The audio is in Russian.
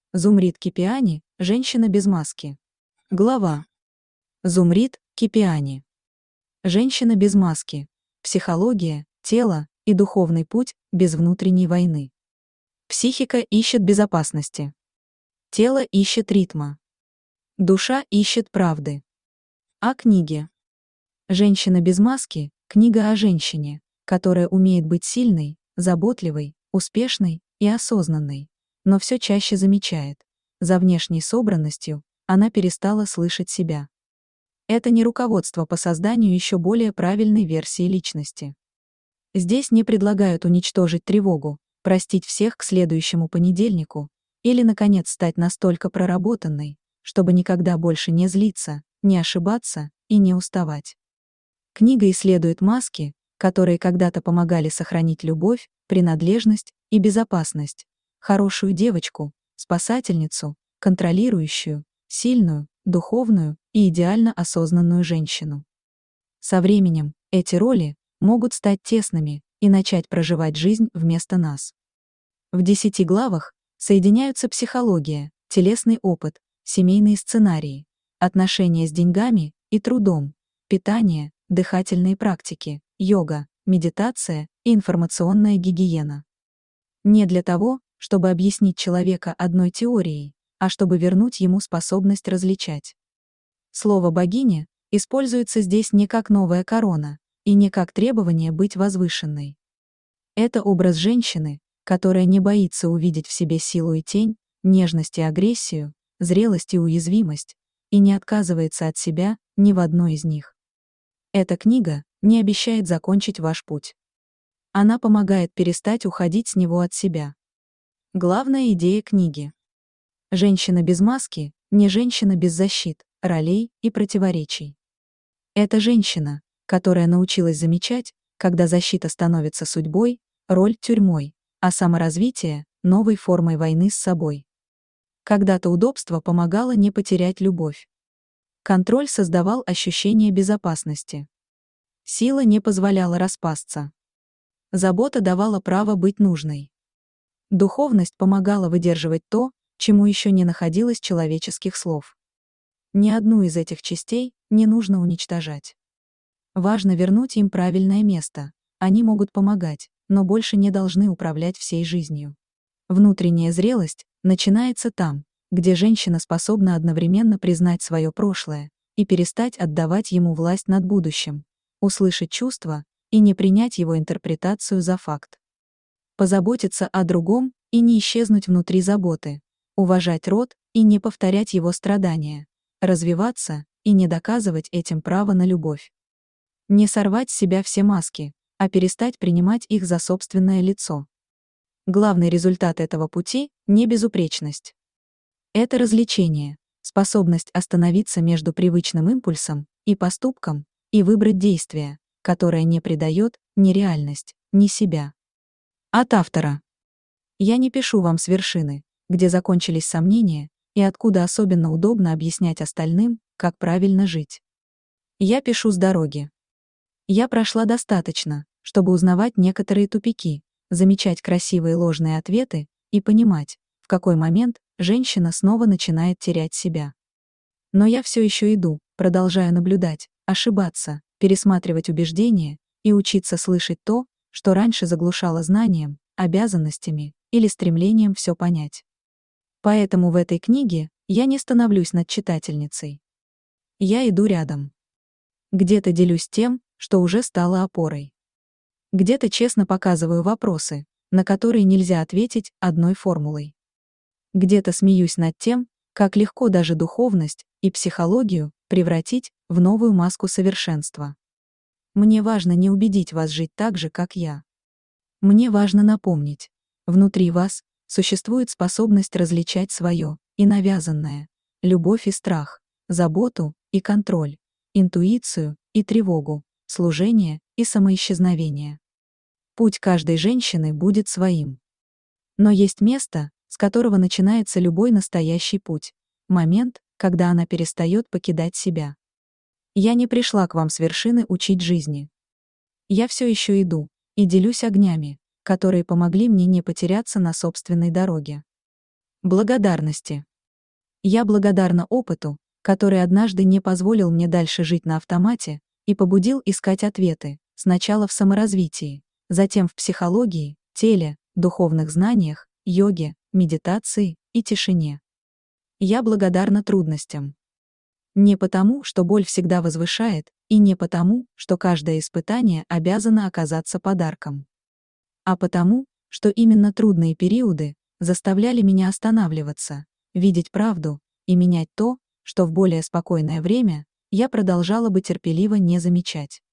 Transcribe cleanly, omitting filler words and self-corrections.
Зумрид Кипиани, женщина без маски. Глава. Зумрид Кипиани. Женщина без маски. Психология, тело и духовный путь без внутренней войны. Психика ищет безопасности. Тело ищет ритма. Душа ищет правды. О книге. «Женщина без маски» — книга о женщине, которая умеет быть сильной, заботливой, успешной и осознанной, но все чаще замечает, за внешней собранностью она перестала слышать себя. Это не руководство по созданию еще более правильной версии личности. Здесь не предлагают уничтожить тревогу, простить всех к следующему понедельнику или, наконец, стать настолько проработанной, чтобы никогда больше не злиться, не ошибаться и не уставать. Книга исследует маски, которые когда-то помогали сохранить любовь, принадлежность и безопасность, хорошую девочку, спасательницу, контролирующую, сильную, духовную и идеально осознанную женщину. Со временем эти роли могут стать тесными и начать проживать жизнь вместо нас. В 10 главах соединяются психология, телесный опыт, семейные сценарии, отношения с деньгами и трудом, питание, дыхательные практики, йога, медитация и информационная гигиена. Не для того, чтобы объяснить человека одной теорией, а чтобы вернуть ему способность различать. Слово «богиня» используется здесь не как новая корона и не как требование быть возвышенной. Это образ женщины, которая не боится увидеть в себе силу и тень, нежность и агрессию, зрелость и уязвимость, и не отказывается от себя ни в одной из них. Эта книга не обещает закончить ваш путь. Она помогает перестать уходить с него от себя. Главная идея книги. Женщина без маски — не женщина без защит, ролей и противоречий. Это женщина, которая научилась замечать, когда защита становится судьбой, роль — тюрьмой, а саморазвитие — новой формой войны с собой. Когда-то удобство помогало не потерять любовь. Контроль создавал ощущение безопасности. Сила не позволяла распасться. Забота давала право быть нужной. Духовность помогала выдерживать то, чему еще не находилось человеческих слов. Ни одну из этих частей не нужно уничтожать. Важно вернуть им правильное место. Они могут помогать, но больше не должны управлять всей жизнью. Внутренняя зрелость начинается там, где женщина способна одновременно признать свое прошлое и перестать отдавать ему власть над будущим, услышать чувства и не принять его интерпретацию за факт. Позаботиться о другом и не исчезнуть внутри заботы, уважать род и не повторять его страдания, развиваться и не доказывать этим право на любовь. Не сорвать с себя все маски, а перестать принимать их за собственное лицо. Главный результат этого пути — не безупречность. Это развлечение, способность остановиться между привычным импульсом и поступком и выбрать действие, которое не предает ни реальность, ни себя. От автора. Я не пишу вам с вершины, где закончились сомнения, и откуда особенно удобно объяснять остальным, как правильно жить. Я пишу с дороги. Я прошла достаточно, чтобы узнавать некоторые тупики, замечать красивые ложные ответы и понимать, в какой момент женщина снова начинает терять себя. Но я все еще иду, продолжаю наблюдать, ошибаться, пересматривать убеждения и учиться слышать то, что раньше заглушало знанием, обязанностями или стремлением все понять. Поэтому в этой книге я не становлюсь над читательницей. Я иду рядом. Где-то делюсь тем, что уже стало опорой. Где-то честно показываю вопросы, на которые нельзя ответить одной формулой. Где-то смеюсь над тем, как легко даже духовность и психологию превратить в новую маску совершенства. Мне важно не убедить вас жить так же, как я. Мне важно напомнить, внутри вас существует способность различать свое и навязанное, любовь и страх, заботу и контроль, интуицию и тревогу, служение и самоисчезновение. Путь каждой женщины будет своим. Но есть место, с которого начинается любой настоящий путь, момент, когда она перестает покидать себя. Я не пришла к вам с вершины учить жизни. Я все еще иду и делюсь огнями, которые помогли мне не потеряться на собственной дороге. Благодарности. Я благодарна опыту, который однажды не позволил мне дальше жить на автомате и побудил искать ответы, сначала в саморазвитии, затем в психологии, теле, духовных знаниях, йоге, медитации и тишине. Я благодарна трудностям. Не потому, что боль всегда возвышает, и не потому, что каждое испытание обязано оказаться подарком, а потому, что именно трудные периоды заставляли меня останавливаться, видеть правду и менять то, что в более спокойное время я продолжала бы терпеливо не замечать.